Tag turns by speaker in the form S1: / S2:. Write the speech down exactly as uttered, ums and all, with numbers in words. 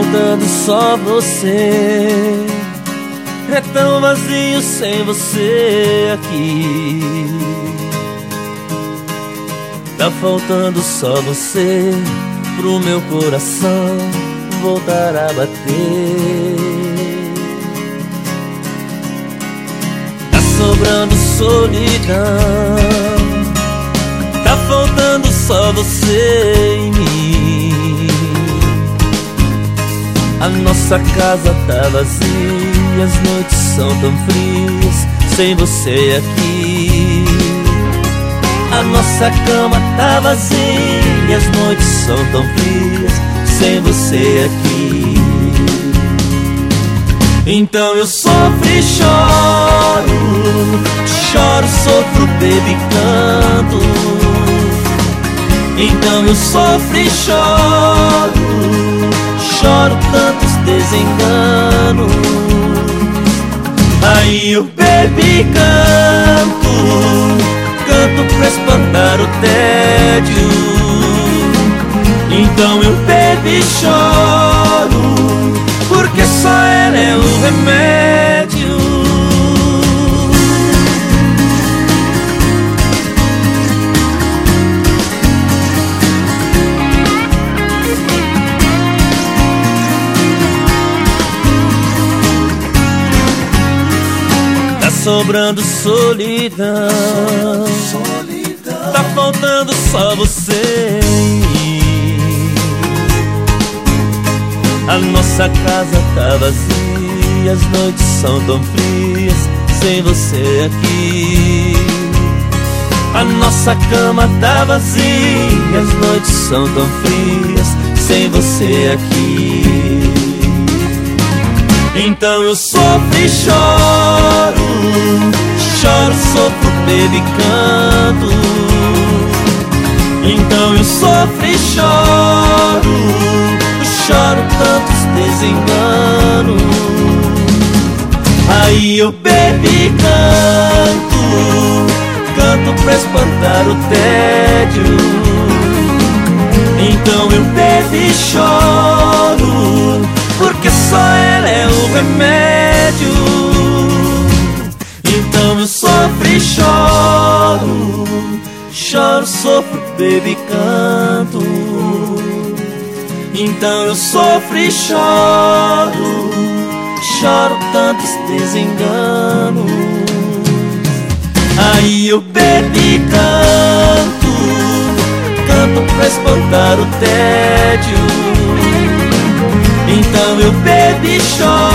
S1: faltando só você. É tão vazio sem você aqui. Tá faltando só você pro meu coração voltar a bater. Tá sobrando solidão. Tá faltando só você em mim. A nossa casa tá vazia, as noites são tão frias sem você aqui. A nossa cama tá vazia, as noites são tão frias sem você aqui. Então eu sofro e choro, choro, sofro, bebo e canto. Então eu sofro e choro, choro tantos desenganos. Aí eu bebo e canto, canto pra espantar o tédio. Então eu bebo e choro, porque só ela é o remédio. Tá sobrando solidão, solidão. Tá faltando só você em mim. A nossa casa tá vazia, as noites são tão frias sem você aqui. A nossa cama tá vazia, as noites são tão frias sem você aqui. Então eu sofro e choro, choro, sofro, bebo e canto. Então eu sofro e choro, choro tantos desenganos. Aí eu bebo e canto, canto pra espantar o tédio. Então eu bebo e choro, porque só ela é o remédio. Então eu sofro e choro, choro, sofro, bebo e canto. Então eu sofro e choro, choro tantos desenganos. Aí eu bebo e canto, canto pra espantar o tédio. Então eu bebo e choro,